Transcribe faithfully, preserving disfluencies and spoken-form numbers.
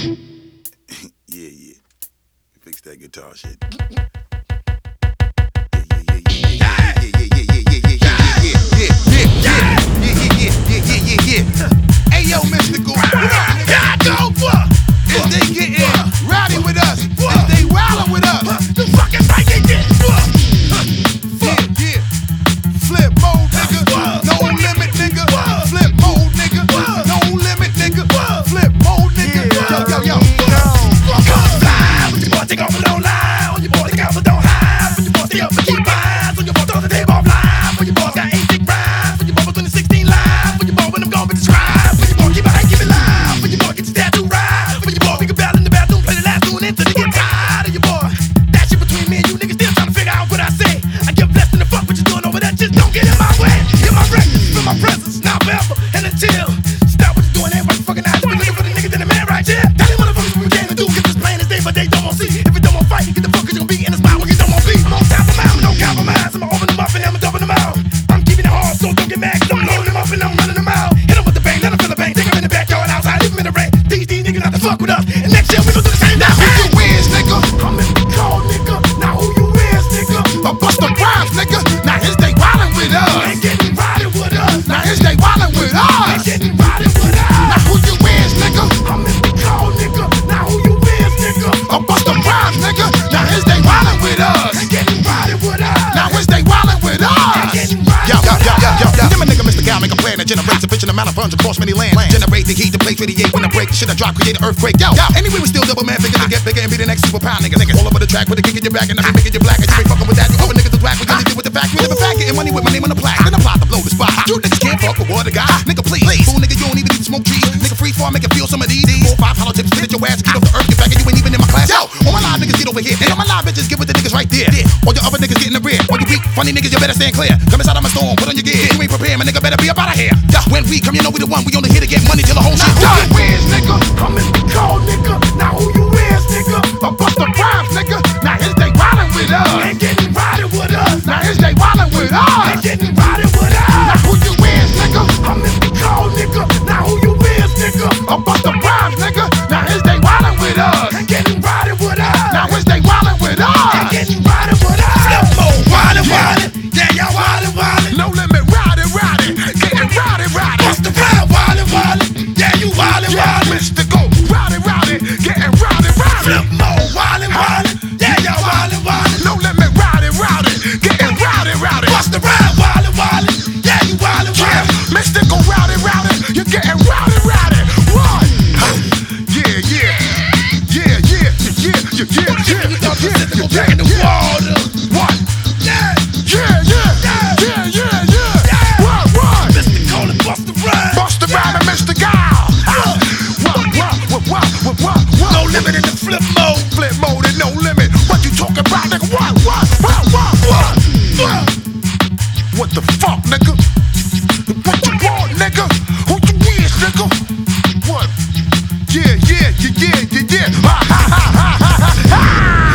Yeah, yeah. Fix that guitar shit. Hey yo, Mystical, God over. Is they getting rowdy with us? Is they wildin' with us? The fucking right they get. Yeah, yeah. Flip mode, nigga. No limit, nigga. Flip mode, nigga. No limit, nigga. Flip mode, nigga. Yo, yo, yo. Come fly with your boy, take off and don't lie. On your boy, take off and don't hide. When your boy stay up and keep eyes. On your boy, throw the table off live. When your boy got eight big rides. When your boy was twenty sixteen live. When your boy when I'm gone, but describe. When your boy keep it high, keep it live. When your boy get your tattoo right. When your boy we can battle in the bathroom, play the last tune until they get tired of your boy. That shit between me and you niggas still trying to figure out what I say. I give less than the fuck what you doing over there. Just don't get in my way. Get my records, feel my presence, now forever and until. Stop what you doing, ain't watching fucking eyes. We looking for the niggas in the man right here. Tell these motherfuckers what we came to do. Get this plain as day, but they don't want see. If it don't want fight, get the fuck 'cause you gon' be in the spot where you don't want be. I'm on top of mine, no compromise. I'ma open them up and I'ma double them out. I'm keeping it hard, so don't get mad 'cause I'm loading them up and I'm running them out. Hit them with the bang, let them feel the bang. Take them in the backyard, outside, leave them in the rain. These these niggas not to fuck with us. And next year we gon' do the same. Now who you is, nigga? Come in the cold, nigga. Now who you is, nigga? A Busta Rhymes, nigga. Now his day wildin' with us. Ain't getting riding with us. Now his day wildin' with us. Ain't getting riding with us. Now who you is, nigga? I'm in the cold, nigga. Now who you is, nigga? A Busta Rhymes, nigga. Now his day wildin' with us. Ain't getting riding with us. Now his day wildin' with us. Yo, yo, yo, yo, yo, yo. Them a nigga Mister Gal make a plan that generates sufficient amount of funds across many lands. Generate the heat, the place radiate when I break the shit I drop, create an earthquake. Yo, yo. Anyway, we still double man figure to get bigger and be the next super pound nigga. Nigga, all over the track with a kick in your back and nothing bigger your black. And you ain't fucking with that. You other niggas is whack. We gonna deal with the fact. We live a fact, getting money with my name on the plaque. Then apply to blow the spot. You niggas can't fuck with what a guy. Nigga, please. Fool nigga, you don't even need to smoke trees. Nigga, free fall, make it feel some of these. Four, five hollow tips, spit at your ass, get off the earth, get back, and you ain't even in my class. Yo, all my live niggas get over here. And all my live bitches get with the niggas right there. All your other niggas get in the rear. All you weak, funny niggas, you better stand clear. Come inside of my storm, put on your gear. You ain't prepared, my nigga, better be up out of here. Yeah, when we come, you know we the one. We only here to get money till the whole shit done. Who you is, nigga? Come in the cold, nigga. Now who you is, nigga? A Busta Rhymes, nigga. Now his day wildin' with us. Ain't getting riding with us. Now his day wildin' with us. Ain't getting riding with us. Now who you is, nigga? I'm in the cold, nigga. Now who you is, nigga? A Busta Rhymes, nigga. Now his day wildin' with us. Ain't getting riding with us. Now his day wildin' with us. Ain't getting riding with us. Flip mode, wildin', wildin'. Yeah, y'all wildin', wildin'. No limit, riding, riding. Getting riding, riding. Busta Rhymes, wildin', wildin'. Yeah, you wildin', wildin'. Mystical, riding, riding. Getting riding, riding. Flip mode, wildin', wildin'. Yeah, y'all wildin', wildin'. No limit, riding, riding. Getting riding, riding. Busta Rhymes, wildin', wildin'. Yeah, you wildin', wildin'. Yeah, mystical, riding, riding. You're getting riding, riding. What? Yeah, yeah. Yeah, yeah, yeah, yeah, yeah, yeah, yeah, yeah, yeah, yeah. What? Yeah, yeah, yeah, yeah, yeah, yeah. What, what? Mystical and Busta Rhymes. Busta Rhymes and Mister Gal. What, what, what, what, what, what, what? No limit in the flip mode. Flip mode and no limit. What you talking about, nigga? What, what, what, what, what? What? What the fuck, nigga? What you want, nigga? Who you is, nigga? What? Yeah, yeah, yeah, yeah, yeah, yeah. Ha, ha, ha, ha, ha, ha.